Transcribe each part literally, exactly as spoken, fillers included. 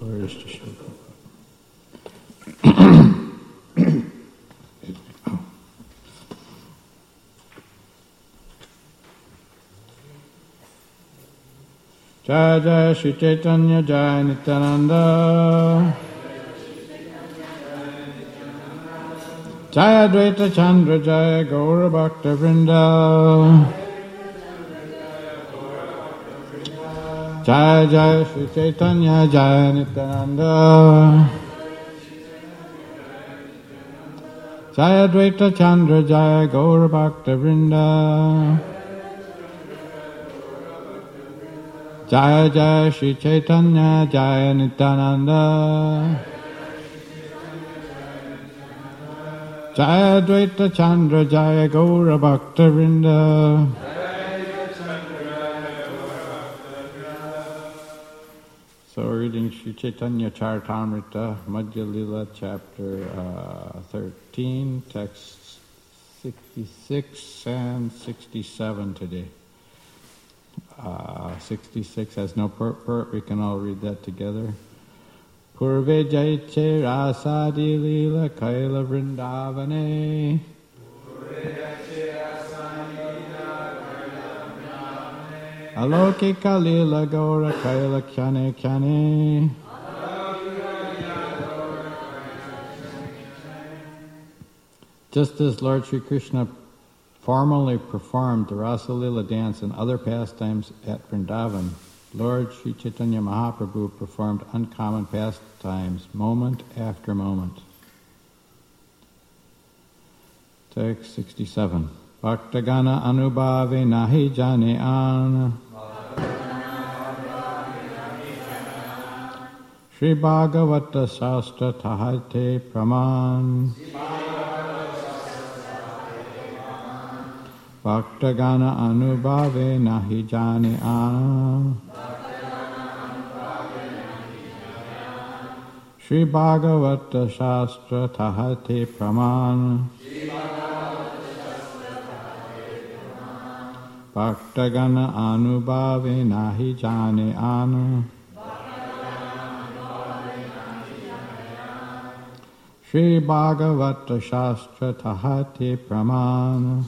Glorious to Srila Jaya Jaya Shri Chaitanya Jaya Nityananda Jaya Dvaita Chandra Jaya Gaura Bhakta Vrinda Jaya Jaya Shri Chaitanya Jaya Nityananda Jaya Dvaita Chandra Jaya Gaura Bhakta Vrinda Jaya Jaya Shri Chaitanya Jaya Nityananda Jaya Dvaita Chandra Jaya Gaura Bhakta Vrinda. So we're reading Shri Chaitanya Charitamrita, Madhya Lila, chapter uh, thirteen, texts sixty-six and sixty-seven today. Uh, sixty-six has no purport, we can all read that together. Purve Jaiche Rasadi Lila Kaila Vrindavane Alokika Lila Gaura Kaila Kyane Kyane. Just as Lord Sri Krishna formally performed the Rasa Lila dance and other pastimes at Vrindavan, Lord Sri Chaitanya Mahaprabhu performed uncommon pastimes moment after moment. Text sixty-seven. Bhaktagana anubhave nahi jane an Shri Bhagavata Shastra tahate praman Bhaktagana anubhave nahi jane an Shri Bhagavata Shastra tahate praman Bhaktagana anubhave nahi jane an Shri Bhagavata Shastra tahate praman.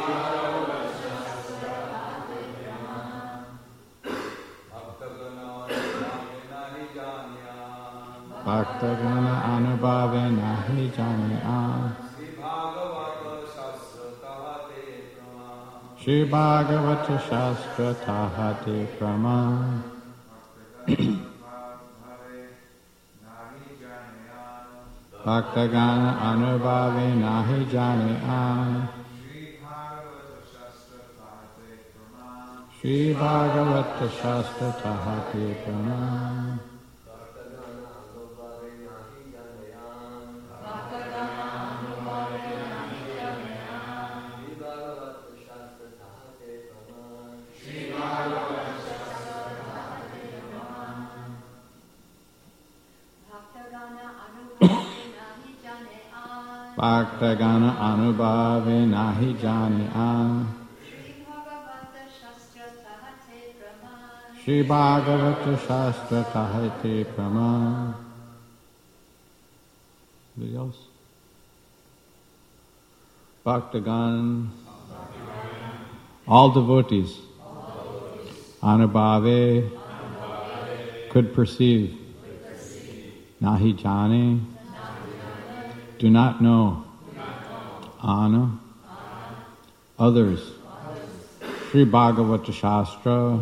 Bhaktagana anubhave nahi jane an Shri Bhagavata Shastra tahate praman. Bhaktagana anubhave nahi jane an Shri Bhagavata Shastra tahate praman. Bhaktagana anubhave nahi jane an Shri Bhagavata Shastra tahate praman. Anybody else? Bhaktagana, all devotees, anubhave, could perceive, nahi jane, do not know, ana, others, Shri Bhagavata Shastra,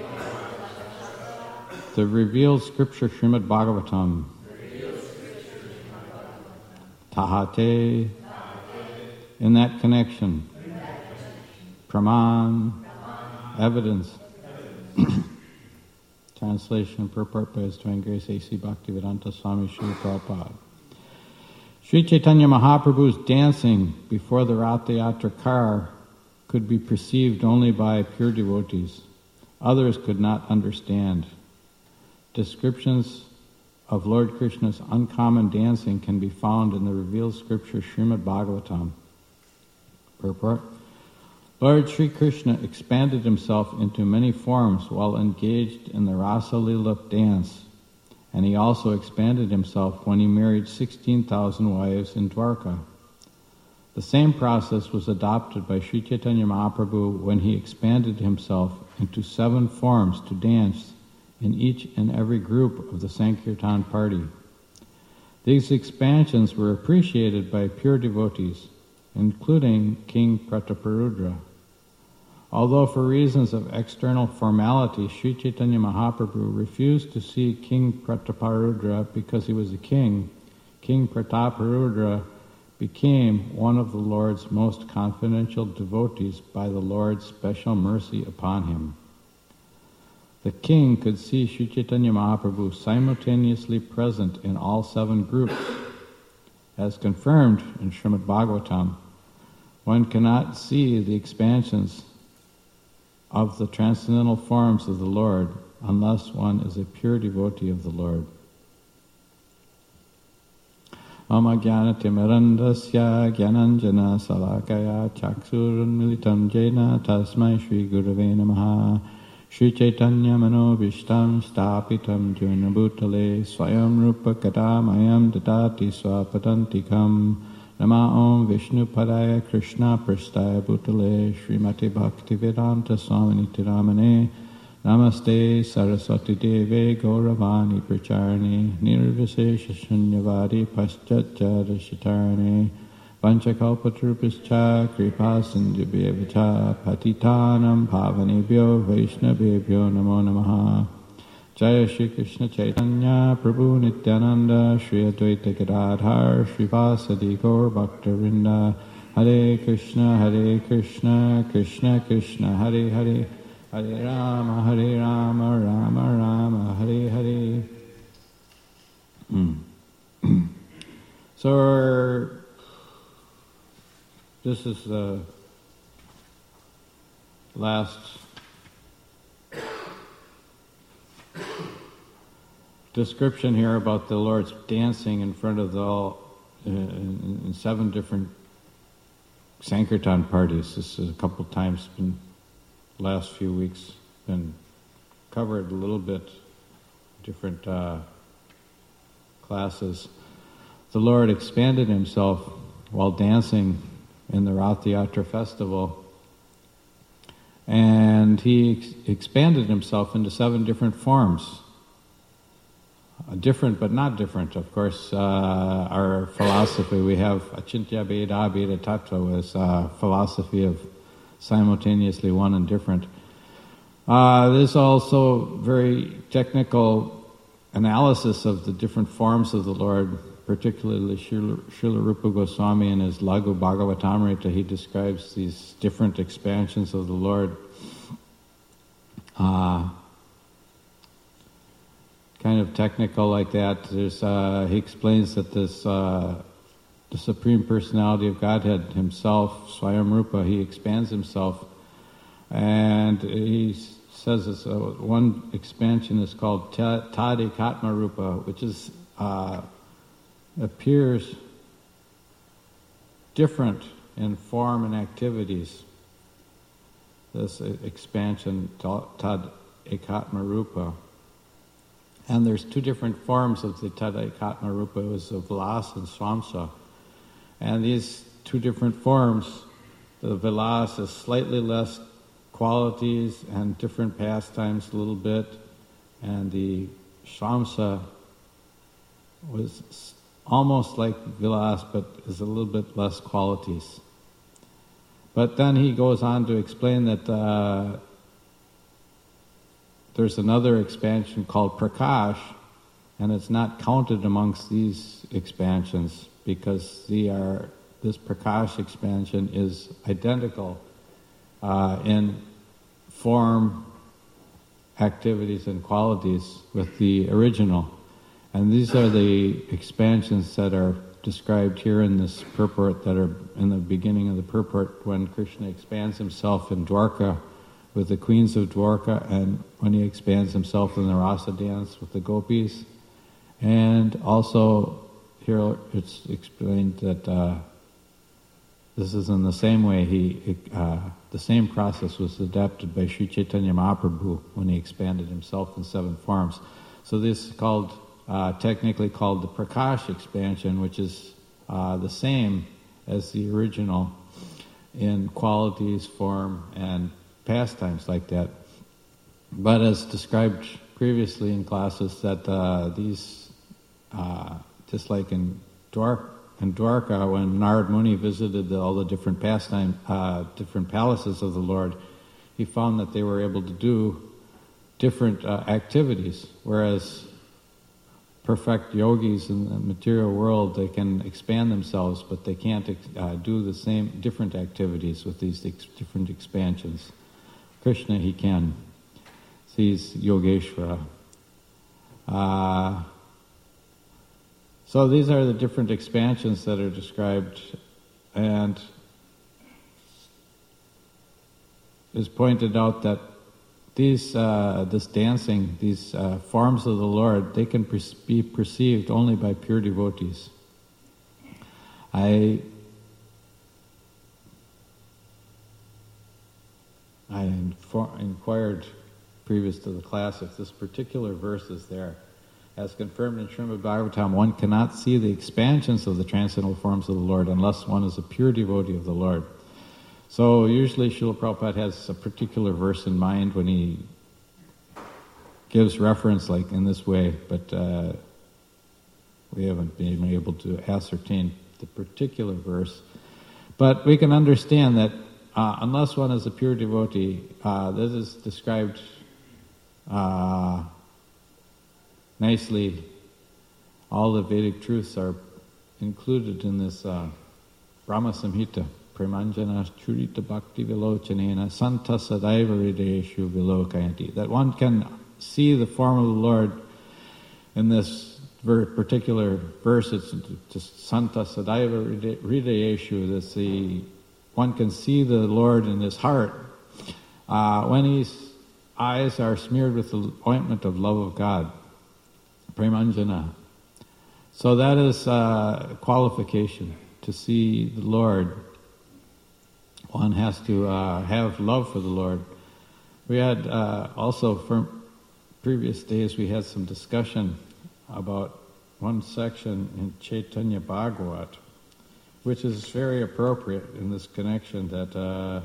the revealed scripture Srimad Bhagavatam, tahate, in that connection, praman, evidence. Translation and purport by His Divine Grace A C Bhaktivedanta Swami Srila Prabhupada. Sri Chaitanya Mahaprabhu's dancing before the Ratha Yatra car could be perceived only by pure devotees. Others could not understand. Descriptions of Lord Krishna's uncommon dancing can be found in the revealed scripture Srimad Bhagavatam. Purport. Lord Sri Krishna expanded himself into many forms while engaged in the Rasa Lila dance, and he also expanded himself when he married sixteen thousand wives in Dwarka. The same process was adopted by Sri Chaitanya Mahaprabhu when he expanded himself into seven forms to dance in each and every group of the Sankirtan party. These expansions were appreciated by pure devotees, including King Prataparudra. Although for reasons of external formality, Sri Chaitanya Mahaprabhu refused to see King Prataparudra because he was a king, King Prataparudra became one of the Lord's most confidential devotees by the Lord's special mercy upon him. The king could see Sri Chaitanya Mahaprabhu simultaneously present in all seven groups. As confirmed in Srimad Bhagavatam, one cannot see the expansions of the transcendental forms of the Lord unless one is a pure devotee of the Lord. Mama jnanatimirandasya jnananjana salakaya chaksurunmilitam jena tasmai Shri Gurave Namaha Shri Chaitanya Manobishtam Stapitam Juna Bhutale Swayam Rupa Kadamayam Dadati Swapadantikam Nama Om Vishnu Padaya Krishna Prastaya Bhutale Srimati Bhaktivedanta Swami Nityaramane Namaste Saraswati Deve Gauravani Pracharane Nirvisesha Shunyavadi Paschatjara Shitarane Panchakalpatrupascha Kripa Sindhubhyevacha Patitanam Pavanebhyo Vaishnavebhyo Namo Namaha Jaya Shri Krishna Chaitanya Prabhu Nityananda Shri Advaita Gadadhar Shri Vasadi Gaur Bhaktarinda Hare Krishna Hare Krishna Krishna Krishna Hare Hare Hare Rama Hare Rama Rama Rama Hare Hare. Mm. So this is the last description here about the Lord's dancing in front of the all uh, in, in seven different Sankirtan parties. This is a couple times been last few weeks been covered a little bit, different uh, classes. The Lord expanded himself while dancing in the Rath Yatra festival, and he ex- expanded himself into seven different forms. Uh, different but not different. Of course, uh, our philosophy, we have Achintya Bheda Bheda Tattva was uh, philosophy of simultaneously one and different. Uh, there's also very technical analysis of the different forms of the Lord, particularly Srila, Srila Rupa Goswami in his Laghu Bhagavatamrita. He describes these different expansions of the Lord. Uh, kind of technical like that. There's uh, he explains that this uh, the Supreme Personality of Godhead himself, Swayam Rupa, he expands himself, and he says this, uh, one expansion is called Tad Ekatma Rupa, which is uh, appears different in form and activities. This expansion, Tad Ekatma Rupa. And there's two different forms of the Tad Ekatma Rupa. It was the Vilas and Swamsa. And these two different forms, the Vilas is slightly less qualities and different pastimes a little bit, and the Swamsa was almost like Vilas but is a little bit less qualities. But then he goes on to explain that uh, there's another expansion called Prakash, and it's not counted amongst these expansions because they are, this Prakash expansion is identical uh, in form, activities, and qualities with the original. And these are the expansions that are described here in this purport, that are in the beginning of the purport when Krishna expands himself in Dwarka with the queens of Dwarka, and when he expands himself in the Rasa dance with the gopis. And also here it's explained that uh, this is in the same way he, uh, the same process was adapted by Sri Chaitanya Mahaprabhu when he expanded himself in seven forms. So this is called uh, technically called the Prakash expansion, which is uh, the same as the original in qualities, form, and pastimes like that. But as described previously in classes, that uh, these, uh, just like in Dwarka, in Dwarka, when Narad Muni visited the, all the different pastime, uh, different palaces of the Lord, he found that they were able to do different uh, activities, whereas perfect yogis in the material world, they can expand themselves, but they can't uh, do the same different activities with these ex- different expansions. Krishna, he can. He's Yogeshvara. Uh, so these are the different expansions that are described, and it's pointed out that these, uh, this dancing, these uh, forms of the Lord, they can per- be perceived only by pure devotees. I I infor- inquired previous to the class if this particular verse is there. As confirmed in Srimad Bhagavatam, one cannot see the expansions of the transcendental forms of the Lord unless one is a pure devotee of the Lord. So usually Srila Prabhupada has a particular verse in mind when he gives reference like in this way, but uh, we haven't been able to ascertain the particular verse. But we can understand that uh, unless one is a pure devotee, uh, this is described uh, nicely. All the Vedic truths are included in this uh, Brahma Samhita. Premanjana churita bhakti vilochanena santa sadaiva hridayeshu vilokayanti. That one can see the form of the Lord in this ver- particular verse. It's just santa sadaiva hridayeshu. That's the one can see the Lord in his heart uh, when his eyes are smeared with the ointment of love of God. Premanjana. So that is uh, qualification to see the Lord. One has to uh, have love for the Lord. We had uh, also, from previous days, we had some discussion about one section in Chaitanya Bhagavat, which is very appropriate in this connection, that uh,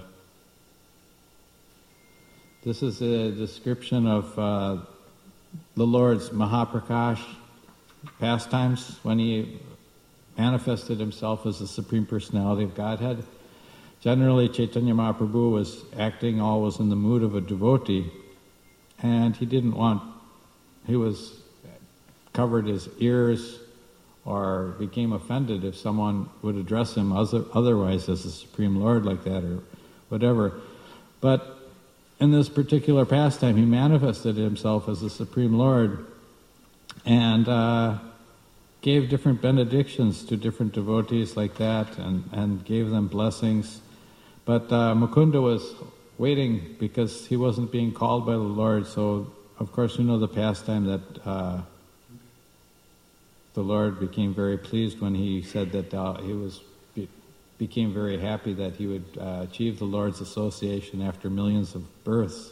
this is a description of uh, the Lord's Mahaprakash pastimes when he manifested himself as the Supreme Personality of Godhead. Generally, Chaitanya Mahaprabhu was acting always in the mood of a devotee, and he didn't want, he was covered his ears or became offended if someone would address him other, otherwise as the Supreme Lord like that or whatever. But in this particular pastime, he manifested himself as the Supreme Lord and uh, gave different benedictions to different devotees like that, and, and gave them blessings. But uh, Mukunda was waiting because he wasn't being called by the Lord. So, of course, you know the pastime that uh, the Lord became very pleased when he said that uh, he was be, became very happy that he would uh, achieve the Lord's association after millions of births.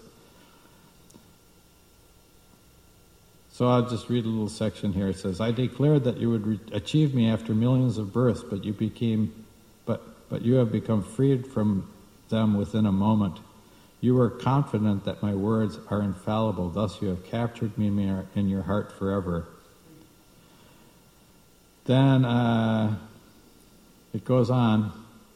So I'll just read a little section here. It says, "I declared that you would re- achieve me after millions of births, but you became, but but you have become freed from them within a moment. You were confident that my words are infallible. Thus you have captured me in your heart forever." Then uh, it goes on.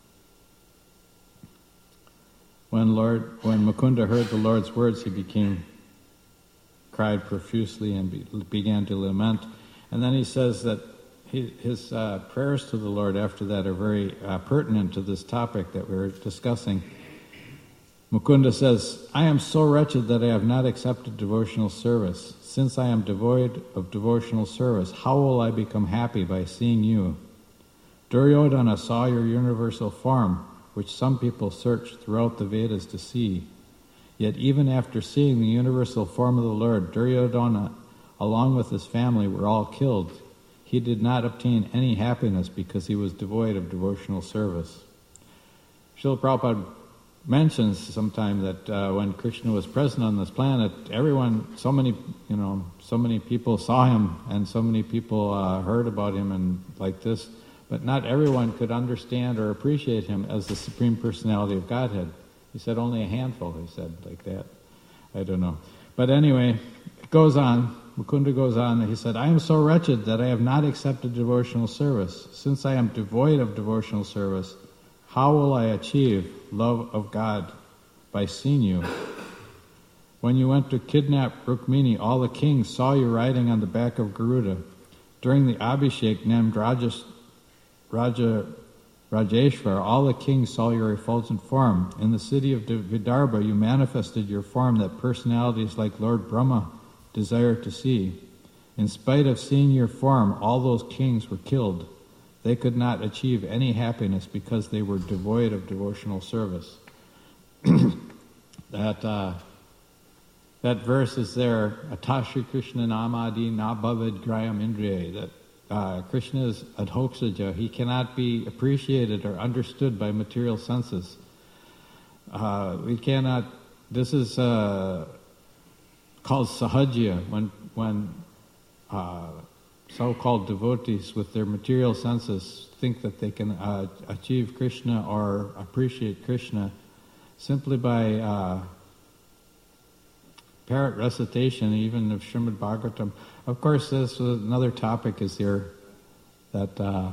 When Lord, when Mukunda heard the Lord's words, he became cried profusely and be, began to lament. And then he says that he, his uh, prayers to the Lord after that are very uh, pertinent to this topic that we're discussing. Mukunda says, "I am so wretched that I have not accepted devotional service. Since I am devoid of devotional service, how will I become happy by seeing you? Duryodhana saw your universal form, which some people search throughout the Vedas to see. Yet even after seeing the universal form of the Lord, Duryodhana, along with his family, were all killed. He did not obtain any happiness because he was devoid of devotional service." Srila Prabhupada mentions sometime that uh, when Krishna was present on this planet, everyone, so many, you know, so many people saw him, and so many people uh, heard about him, and like this, but not everyone could understand or appreciate him as the Supreme Personality of Godhead. He said only a handful, he said, like that. I don't know. But anyway, it goes on. Mukunda goes on, he said, I am so wretched that I have not accepted devotional service. Since I am devoid of devotional service, how will I achieve love of God by seeing you? When you went to kidnap Rukmini, all the kings saw you riding on the back of Garuda. During the Abhishek named Rajas, Raja, Rajeshwar, all the kings saw your effulgent form. In the city of Vidarbha, you manifested your form that personalities like Lord Brahma desire to see. In spite of seeing your form, all those kings were killed. They could not achieve any happiness because they were devoid of devotional service. that uh, that verse is there, Atashi Krishna Namadi Nabhavad Grayam Indriya, that uh, Krishna is adhoksaja. He cannot be appreciated or understood by material senses. Uh, we cannot, this is uh, called sahajya, when, when uh, so-called devotees with their material senses think that they can uh, achieve Krishna or appreciate Krishna simply by uh, parrot recitation, even of Srimad Bhagavatam. Of course, this was another topic is here that uh,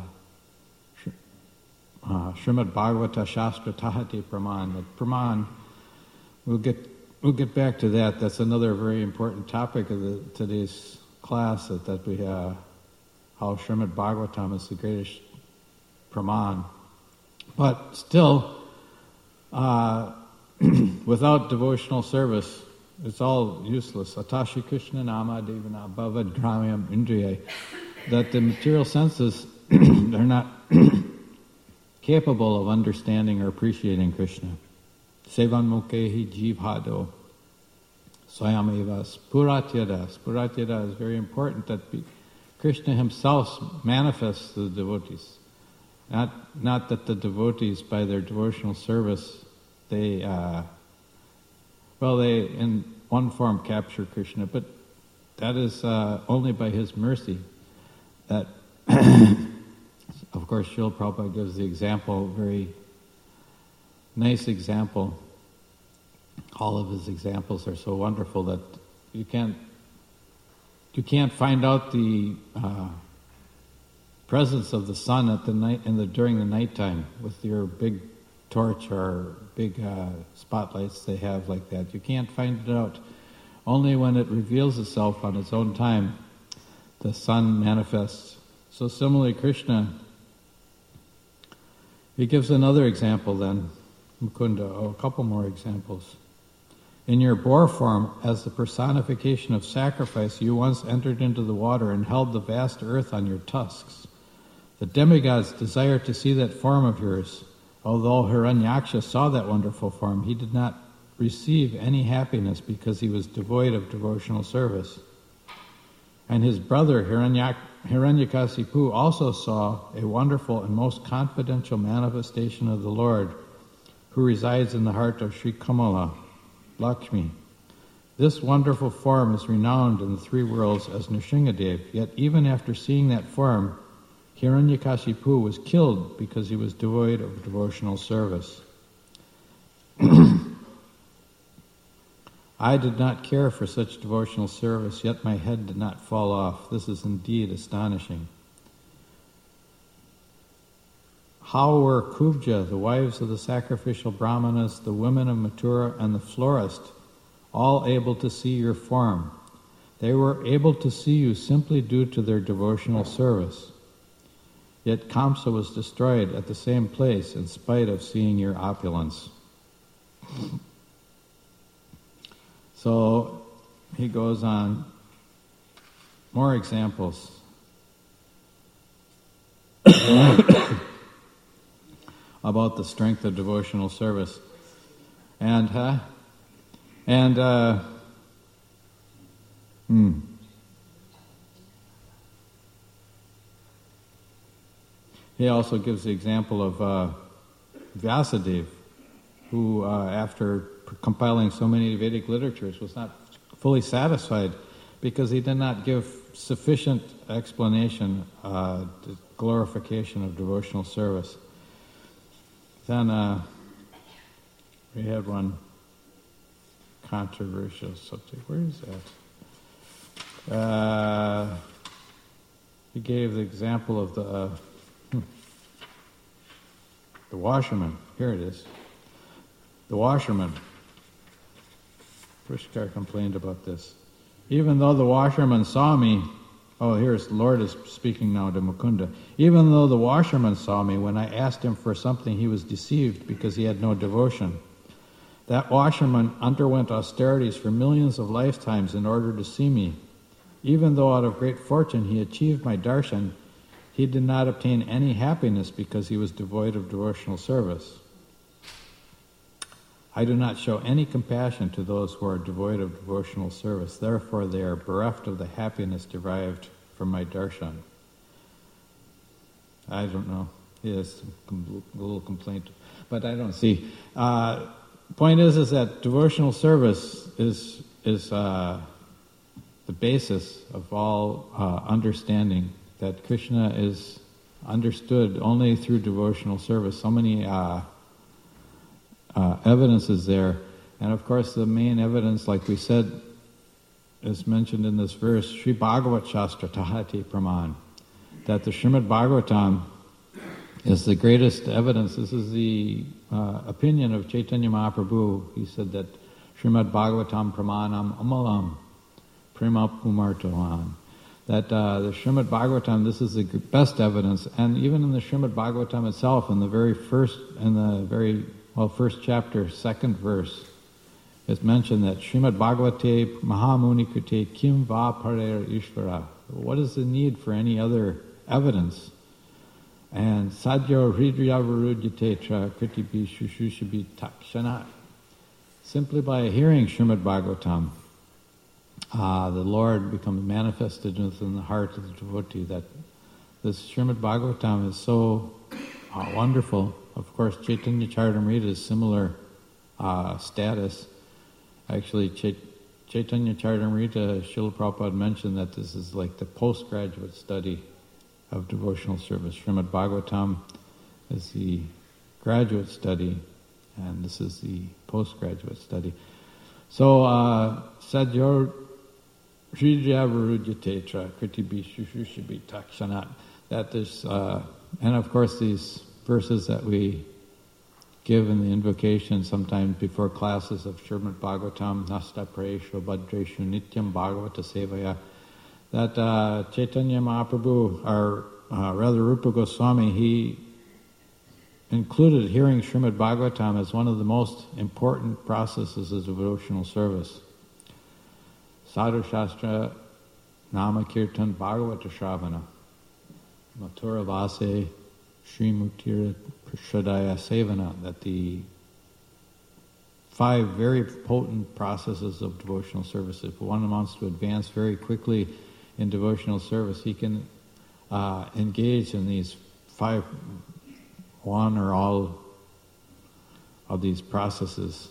uh, Srimad Bhagavata Shastra Tahati Praman. That Praman, we'll get we'll get back to that. That's another very important topic of the, today's class. That that we uh, how Srimad Bhagavatam is the greatest Praman, but still, uh, without devotional service, it's all useless. Atashi Krishna Nama Devana Bhavad Gramyam Indriya. That the material senses are not capable of understanding or appreciating Krishna. Sevan Mukehi Jivhado Swayameva Spuratyada. Spuratyada is very important, that be, Krishna himself manifests the devotees. Not not that the devotees, by their devotional service, they, uh, well, they in one form capture Krishna, but that is uh, only by his mercy. That, of course, Srila Prabhupada gives the example, very nice example. All of his examples are so wonderful that you can't you can't find out the uh, presence of the sun at the night in the during the nighttime with your big torch or big uh, spotlights they have like that. You can't find it out. Only when it reveals itself on its own time, the sun manifests. So similarly, Krishna, he gives another example then, Mukunda, oh, a couple more examples. In your boar form, as the personification of sacrifice, you once entered into the water and held the vast earth on your tusks. The demigods desire to see that form of yours. Although Hiranyaksha saw that wonderful form, he did not receive any happiness because he was devoid of devotional service. And his brother Hiranyak- Hiranyakasipu also saw a wonderful and most confidential manifestation of the Lord, who resides in the heart of Sri Kamala, Lakshmi. This wonderful form is renowned in the three worlds as Nrsingadev, yet even after seeing that form, Hiranyakasipu was killed because he was devoid of devotional service. I did not care for such devotional service, yet my head did not fall off. This is indeed astonishing. How were Kubja, the wives of the sacrificial brahmanas, the women of Mathura, and the florist all able to see your form? They were able to see you simply due to their devotional service. Yet Kamsa was destroyed at the same place in spite of seeing your opulence. So he goes on, more examples. About the strength of devotional service. And, uh, and, uh, hmm. He also gives the example of uh, Vyasadeva. who, uh, after compiling so many Vedic literatures, was not fully satisfied because he did not give sufficient explanation, uh, the glorification of devotional service. Then uh, we had one controversial subject. Where is that? Uh, he gave the example of the uh, hmm, the washerman. Here it is. The washerman. Pushkar complained about this. Even though the washerman saw me, oh, here's the Lord is speaking now to Mukunda. Even though the washerman saw me, when I asked him for something, he was deceived because he had no devotion. That washerman underwent austerities for millions of lifetimes in order to see me. Even though out of great fortune he achieved my darshan, he did not obtain any happiness because he was devoid of devotional service. I do not show any compassion to those who are devoid of devotional service. Therefore, they are bereft of the happiness derived from my darshan. I don't know. Yes, a little complaint, but I don't see. Uh, point is, is that devotional service is is uh, the basis of all uh, understanding. That Krishna is understood only through devotional service. So many. Uh, Uh, evidence is there, and of course the main evidence, like we said, is mentioned in this verse, Sri Bhagavat Shastra Tahati Praman, that the Srimad Bhagavatam is the greatest evidence. This is the uh, opinion of Chaitanya Mahaprabhu. He said that Srimad Bhagavatam Pramanam Amalam Prema Pumartohan, that uh, the Srimad Bhagavatam, this is the best evidence, and even in the Srimad Bhagavatam itself, in the very first, in the very Well, first chapter, second verse, it's mentioned that Srimad Bhagavate Mahamuni Krite Kim Va Parer Ishvara. What is the need for any other evidence? And Sadhyo Hridriya Varudyatetra Kritibi Shushushabi Takshanat. Simply by hearing Srimad Bhagavatam, uh, the Lord becomes manifested within the heart of the devotee. That this Srimad Bhagavatam is so uh, wonderful. Of course, Chaitanya Charitamrita is similar uh, status. Actually, Chait- Chaitanya Charitamrita, Srila Prabhupada mentioned that this is like the postgraduate study of devotional service. Srimad Bhagavatam is the graduate study, and this is the postgraduate study. So, Sadhyor Hridya Varudyatetra Kritibi Shushushabi Takshanat. That is, uh, and of course these verses that we give in the invocation sometimes before classes of Srimad Bhagavatam, Nasta Prayeshu Bhadreshu Nityam Bhagavata Sevaya, that uh, Chaitanya Mahaprabhu, or uh, rather Rupa Goswami, he included hearing Srimad Bhagavatam as one of the most important processes of devotional service. Sadhu Shastra Nama Kirtan Bhagavata Shravana Mathura Vase Sri Mutira Prashadaya Sevana, that the five very potent processes of devotional service. If one wants to advance very quickly in devotional service, he can uh, engage in these five, one or all of these processes.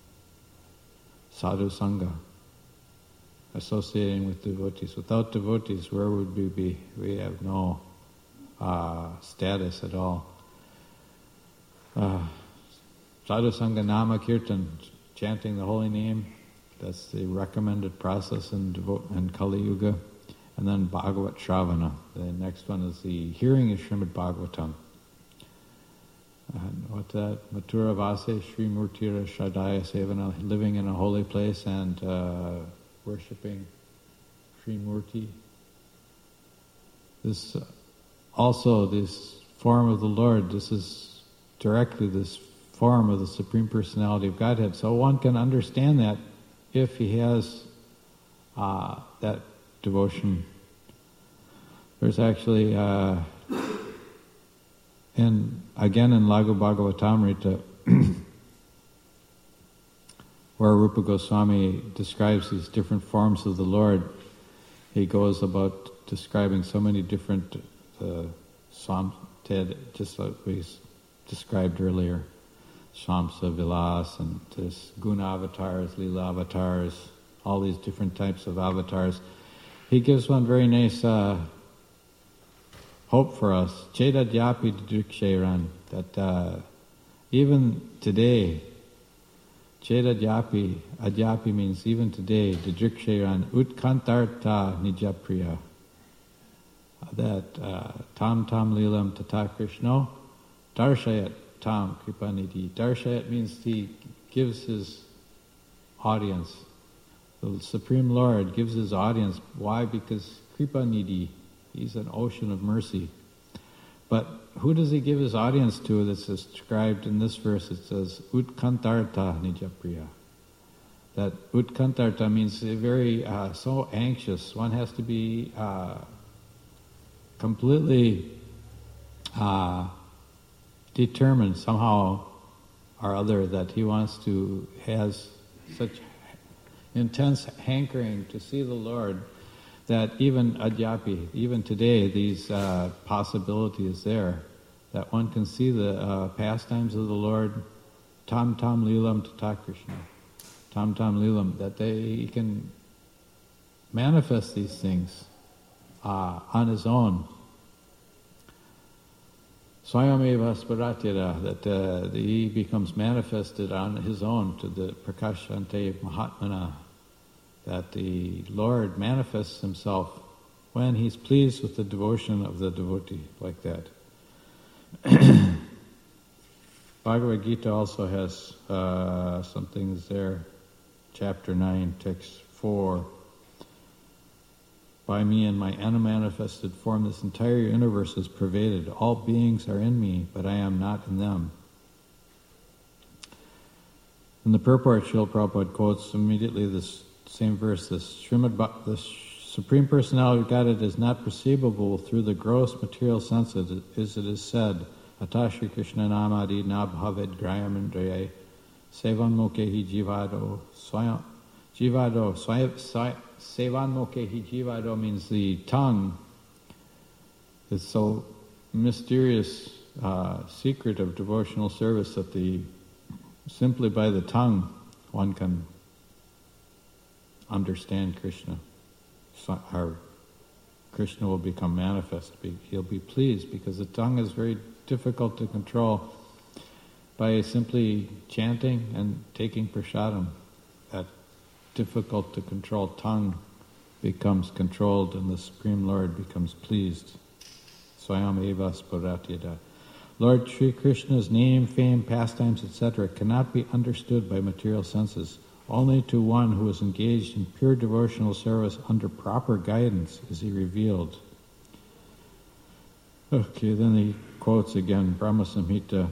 Sadhu Sangha, associating with devotees. Without devotees, where would we be? We have no Uh, status at all. Uh, Sadhu Sangha Nama Kirtan, chanting the holy name, that's the recommended process in, Devo- in Kali Yuga. And then Bhagavat Shravana. The next one is the hearing of Srimad Bhagavatam. And what's that? Mathura Vase Sri Murtira Shradaya Sevana, living in a holy place and uh, worshipping Sri Murti. This uh, Also, this form of the Lord, this is directly this form of the Supreme Personality of Godhead. So one can understand that if he has uh, that devotion. There's actually, uh, in again in Laghu Bhagavatamrita, where Rupa Goswami describes these different forms of the Lord, he goes about describing so many different Uh, Sam Ted, just like we described earlier, Shamsa Vilas and this Guna avatars, Lila avatars, all these different types of avatars. He gives one very nice uh, hope for us. Cheda Dyapi Didriksheran, that uh, even today, Cheda Dyapi, Adyapi means even today, Didriksheran, Utkantarta Nijapriya, that uh, Tam Tam Lilam Tata Krishna, Darshayat Tam Kripanidhi. Darshayat means he gives his audience. The Supreme Lord gives his audience. Why? Because Kripanidhi, he's an ocean of mercy. But who does he give his audience to that's described in this verse? It says, Utkantarta Nijapriya. That Utkantarta means very, uh, so anxious. One has to be uh, completely uh, determined somehow or other that he wants to, has such intense hankering to see the Lord that even Adyapi, even today, these uh, possibilities there, that one can see the uh, pastimes of the Lord, Tam Tam Lilam Tata Krishna, Tam Tam Lilam, that they he can manifest these things uh, on his own. Swayameva Sparatyada, that uh, he becomes manifested on his own to the Prakashante Mahatmana, that the Lord manifests himself when he's pleased with the devotion of the devotee, like that. Bhagavad Gita also has uh, some things there, chapter nine, text four. By me and my unmanifested form, this entire universe is pervaded. All beings are in me, but I am not in them. In the purport, Srila Prabhupada quotes immediately this same verse, this Srimad Bha- the Supreme Personality of Godhead is not perceivable through the gross material senses, as it is said, Ata Shri Krishna Namadi Nabhavid Grayam Indraye Sevan Mokehi Jivado Swayam Jivado Swayam Sevan Mokehi Jivado means the tongue is so mysterious uh, secret of devotional service that the simply by the tongue one can understand Krishna. So our Krishna will become manifest. He'll be pleased because the tongue is very difficult to control. By simply chanting and taking prasadam, that difficult to control tongue becomes controlled and the Supreme Lord becomes pleased. Swayam eva sparatyada. Lord Sri Krishna's name, fame, pastimes, et cetera cannot be understood by material senses. Only to one who is engaged in pure devotional service under proper guidance is he revealed. Okay, then he quotes again, Brahma Samhita.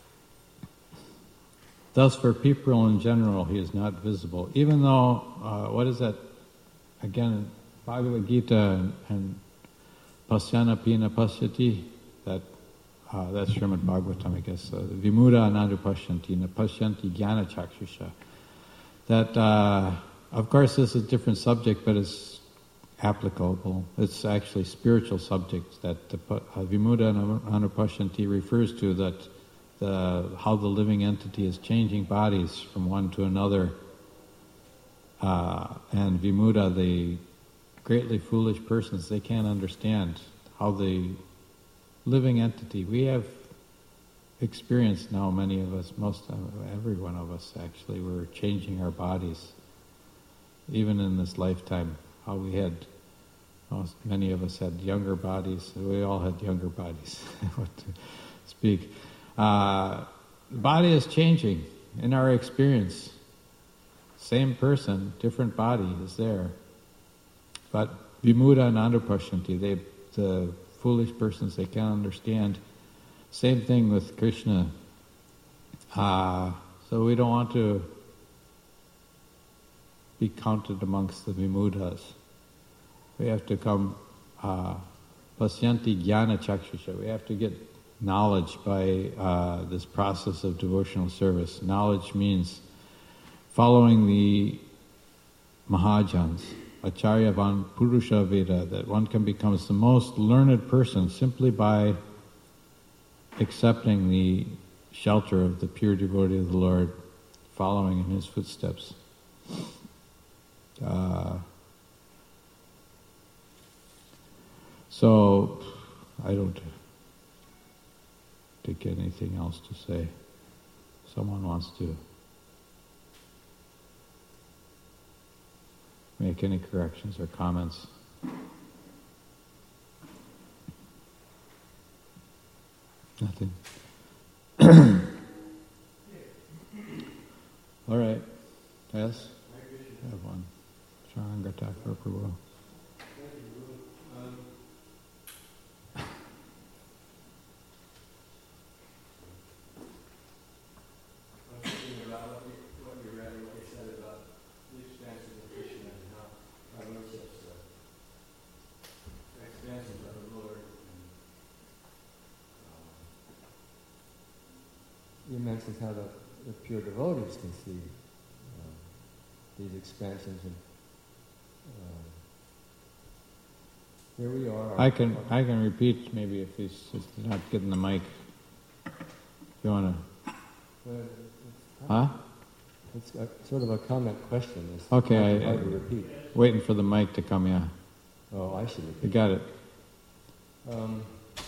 Thus for people in general he is not visible. Even though, uh, what is that? Again, Bhagavad Gita and, and Pasyana Pina Pasyati, that uh, that's Srimad Bhagavatam, I guess. Uh, Vimuda Anadu Pashyanti, Na Pashyanti Jnana Chakshusha. That, uh, of course, this is a different subject, but it's applicable. It's actually spiritual subject that the uh, Vimuda Anupashyanti refers to, that the how the living entity is changing bodies from one to another. Uh, and Vimuda, the greatly foolish persons, they can't understand how the living entity, we have experienced now, many of us, most of, every one of us actually, we're changing our bodies. Even in this lifetime, how we had, most, many of us had younger bodies, we all had younger bodies, what to speak. Uh, the body is changing in our experience. Same person, different body is there. But Vimuda and Anupashyanti, they, the foolish persons, they can't understand. Same thing with Krishna. Uh, so we don't want to be counted amongst the Vimudas. We have to come uh, Pasyanti Jnana Chakshusha. We have to get knowledge by uh, this process of devotional service. Knowledge means following the Mahajans, Acharyavan Purusha Veda, that one can become the most learned person simply by accepting the shelter of the pure devotee of the Lord, following in his footsteps. Uh, so, I don't think anything else to say. Someone wants to make any corrections or comments. Nothing. All right. Yes? I have one. Sharanga Thakur Prabhu. You mentioned how the, the pure devotees can see uh, these expansions, and uh, here we are. I can I can repeat maybe if he's just not getting the mic. If you want to. Well, Huh? It's a, sort of a comment question. It's Okay, hard I, to repeat. Waiting for the mic to come. Yeah. Oh, I should repeat. You got it. Um,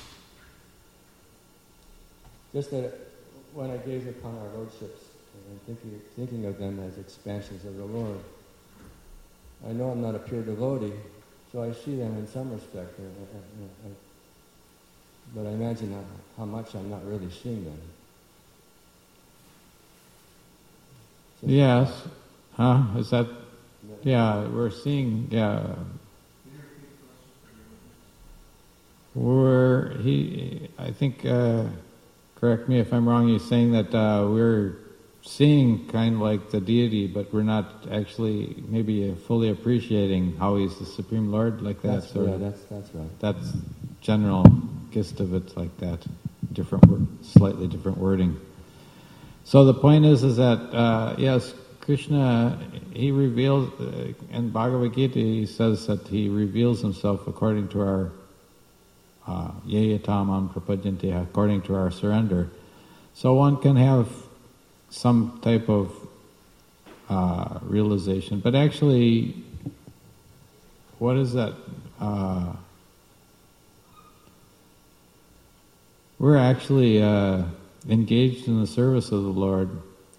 just that when I gaze upon our lordships and thinking, thinking of them as expansions of the Lord, I know I'm not a pure devotee, so I see them in some respect, uh, uh, uh, but I imagine how, how much I'm not really seeing them. Just Yes. Huh? Is that? Yeah, we're seeing. Yeah. We're he. I think. Uh, correct me if I'm wrong. He's saying that uh, we're seeing kind of like the deity, but we're not actually maybe fully appreciating how he's the Supreme Lord, like that. That's, sort yeah, of. that's that's right. That's general gist of it, like that. Different, word, slightly different wording. So the point is, is that uh, yes, Krishna, he reveals uh, in Bhagavad Gita. He says that he reveals himself according to our uh, yeyatamam prapadyante, according to our surrender. So one can have some type of uh, realization, but actually, what is that? Uh, we're actually uh, engaged in the service of the Lord.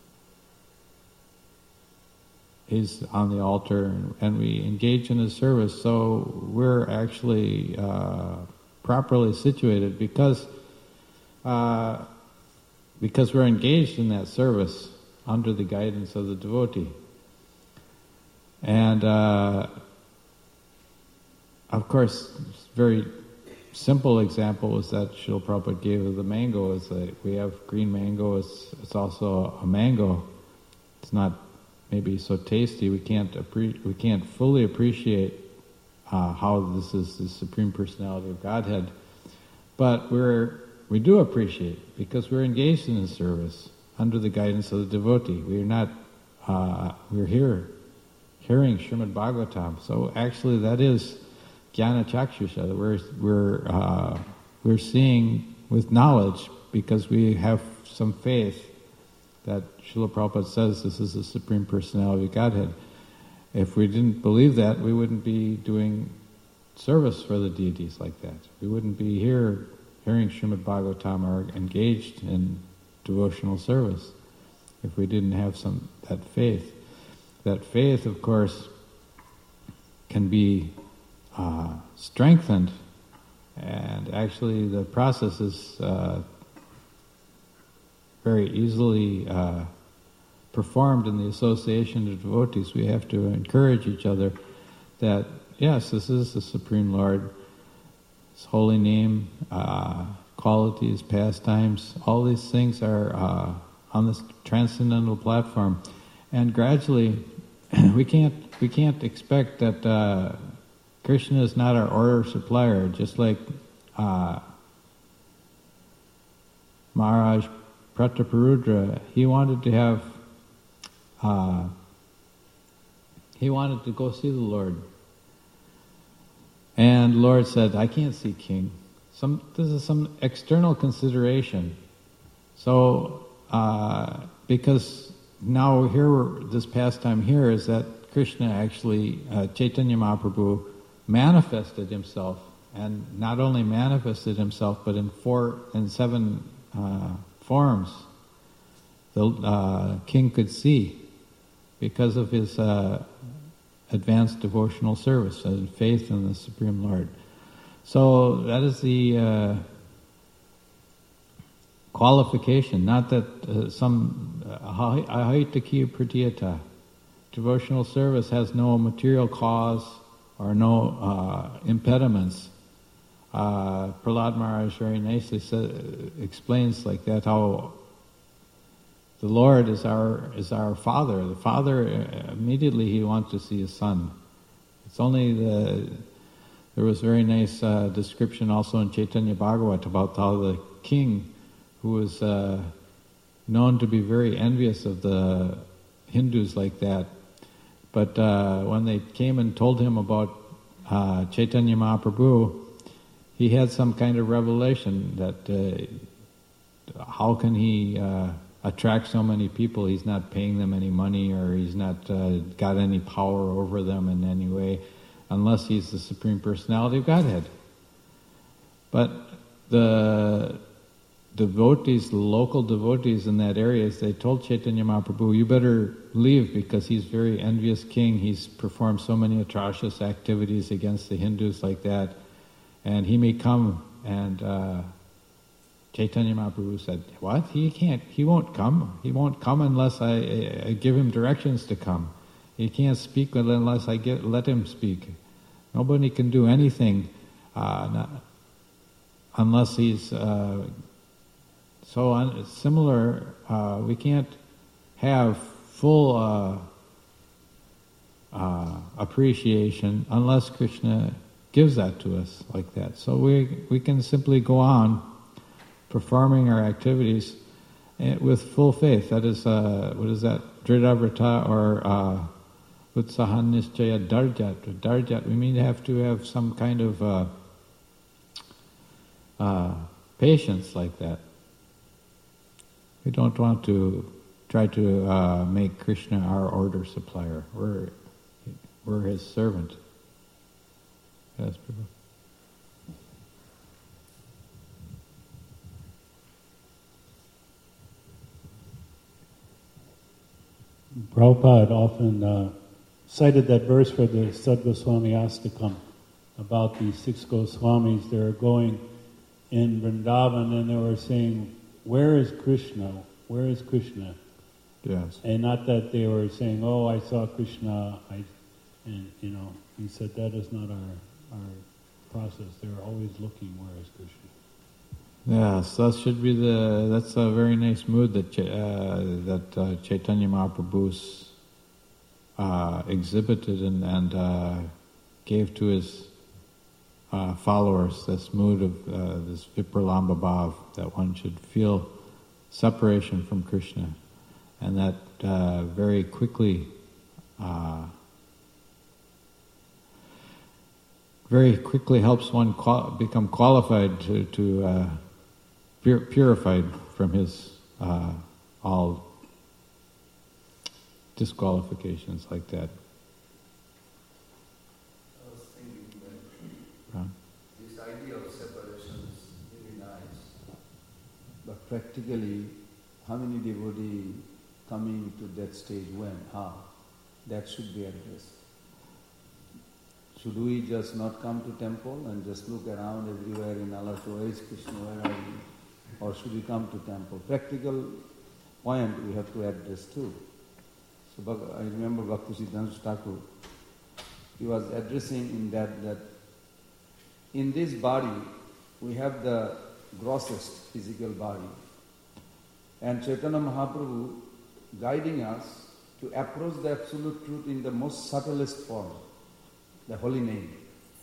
He's on the altar, and, and we engage in His service. So we're actually uh, properly situated because uh, because we're engaged in that service under the guidance of the devotee. And uh, of course, very simple example is that Srila Prabhupada gave of the mango. Is that we have green mango. It's it's also a mango. It's not maybe so tasty. We can't appre- we can't fully appreciate uh, how this is the Supreme Personality of Godhead, but we're we do appreciate it because we're engaged in His service under the guidance of the devotee. We're not uh, we're here hearing Srimad Bhagavatam. So actually, that is Jnana Chakshusha, that we're we're uh, we're seeing with knowledge because we have some faith that Srila Prabhupada says this is the Supreme Personality of Godhead. If we didn't believe that, we wouldn't be doing service for the deities like that. We wouldn't be here hearing Srimad Bhagavatam or engaged in devotional service if we didn't have some that faith. That faith, of course, can be Uh, strengthened, and actually the process is uh, very easily uh, performed in the association of devotees. We have to encourage each other that, yes, this is the Supreme Lord, His holy name, uh, qualities, pastimes, all these things are uh, on this transcendental platform. And gradually, we can't we can't expect that uh, Krishna is not our order supplier, just like uh, Maharaj Prataparudra. He wanted to have, uh, he wanted to go see the Lord. And the Lord said, I can't see King. Some, this is some external consideration. So uh, because now here, this pastime here is that Krishna actually, uh, Chaitanya Mahaprabhu manifested himself, and not only manifested himself, but in four, in seven uh, forms. The uh, king could see because of his uh, advanced devotional service and faith in the Supreme Lord. So that is the uh, qualification, not that uh, some ahaitaki pratiyata. Devotional service has no material cause or no uh, impediments. Uh, Prahlad Maharaj very nicely said, explains like that how the Lord is our is our Father. The Father, uh, immediately he wants to see his Son. It's only the... There was a very nice uh, description also in Chaitanya Bhagavat about how the king, who was uh, known to be very envious of the Hindus like that, but uh, when they came and told him about uh, Chaitanya Mahaprabhu, he had some kind of revelation that uh, how can he uh, attract so many people? He's not paying them any money, or he's not uh, got any power over them in any way, unless he's the Supreme Personality of Godhead. But the devotees, the local devotees in that area, they told Chaitanya Mahaprabhu, you better leave because he's very envious king. He's performed so many atrocious activities against the Hindus like that, and he may come. And uh, Chaitanya Mahaprabhu said, what? He can't, he won't come. He won't come unless I, I, I give him directions to come. He can't speak unless I get, let him speak. Nobody can do anything uh, not, unless he's... Uh, so un, similar, uh, we can't have full uh, uh, appreciation unless Krishna gives that to us like that. So we we can simply go on performing our activities with full faith. That is, uh, what is that? Dridhavrata or... Uh, Utsahan Nischaya Darjat. Darjat, we mean to have to have some kind of uh, uh, patience like that. We don't want to try to uh, make Krishna our order supplier. We're we're his servant. Yes, Prabhu. Prabhupada often uh, cited that verse for the Sadgoswami Astakam about the six Goswamis. They were going in Vrindavan and they were saying, where is Krishna? Where is Krishna? Yes. And not that they were saying, oh, I saw Krishna. I, and, you know, he said that is not our our process. They're always looking, where is Krishna? Yes, that should be the, that's a very nice mood that uh, that uh, Chaitanya Mahaprabhu's uh, exhibited and, and uh, gave to his uh, followers, this mood of uh, this Vipralamba Bhav, that one should feel separation from Krishna, and that uh, very quickly uh, very quickly helps one qual- become qualified to, to uh, pur- purified from his uh, all disqualifications like that. I was thinking that Huh? this idea of separation is really nice, But practically, how many devotees coming to that stage when, how? That should be addressed. Should we just not come to temple and just look around everywhere in Allah, so where is Krishna, where are we? Or should we come to temple? Practical point we have to address too. So I remember Bhakti Siddhanta Thakur, he was addressing in that, that in this body we have the grossest physical body, and Chaitanya Mahaprabhu guiding us to approach the absolute truth in the most subtlest form, the holy name.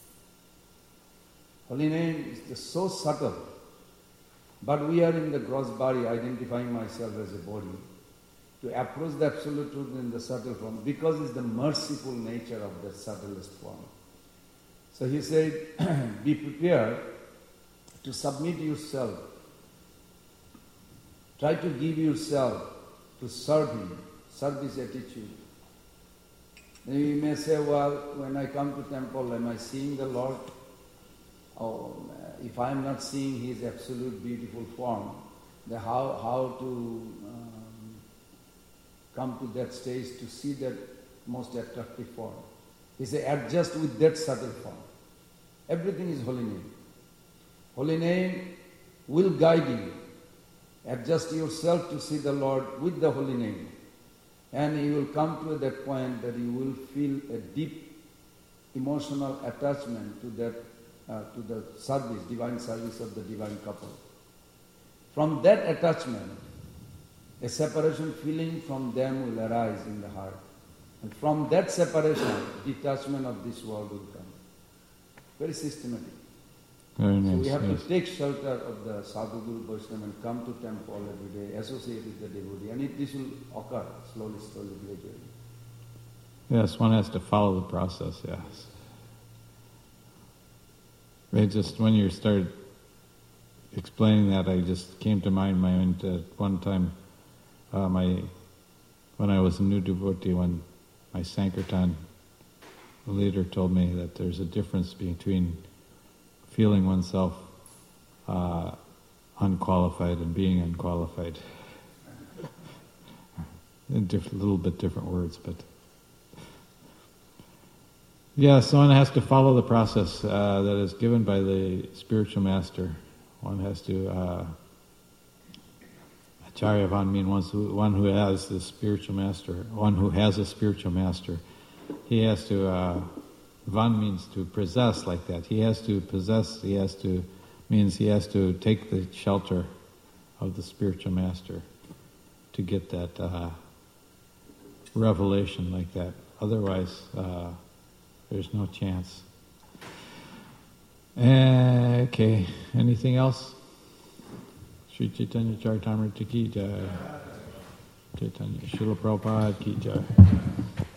Holy name is just so subtle, but we are in the gross body, identifying myself as a body, to approach the absolute truth in the subtle form, because it's the merciful nature of the subtlest form. So he said, be prepared to submit yourself Try to give yourself to serve Him, service attitude. Then you may say, well, when I come to temple, am I seeing the Lord? Oh, if I am not seeing His absolute beautiful form, then how, how to um, come to that stage to see that most attractive form? He said, adjust with that subtle form. Everything is holy name. Holy name will guide you. Adjust yourself to see the Lord with the holy name. And you will come to that point that you will feel a deep emotional attachment to that, uh, to the service, divine service of the divine couple. From that attachment, a separation feeling from them will arise in the heart. And from that separation, detachment of this world will come. Very systematic. Very nice, so we have yes. to take shelter of the Sadhu Guru Vaishnava and come to temple every day, associate with the devotee, and it, this will occur slowly, slowly, gradually. Yes, one has to follow the process, yes. Right, just when you started explaining that, I just came to mind my own, uh, one time, uh, my, when I was a new devotee, when my Sankirtan leader told me that there's a difference between feeling oneself uh, unqualified and being unqualified. In diff- a little bit different words, but yeah, so one has to follow the process uh, that is given by the spiritual master. One has to uh, Acharyavan means one who, one who has the spiritual master, one who has a spiritual master. He has to, uh, Van means to possess like that. He has to possess, he has to, means he has to take the shelter of the spiritual master to get that uh, revelation like that. Otherwise, uh, there's no chance. Uh, okay, anything else? Sri Chaitanya Charitamrita ki jai. Chaitanya Srila Prabhupada ki jai.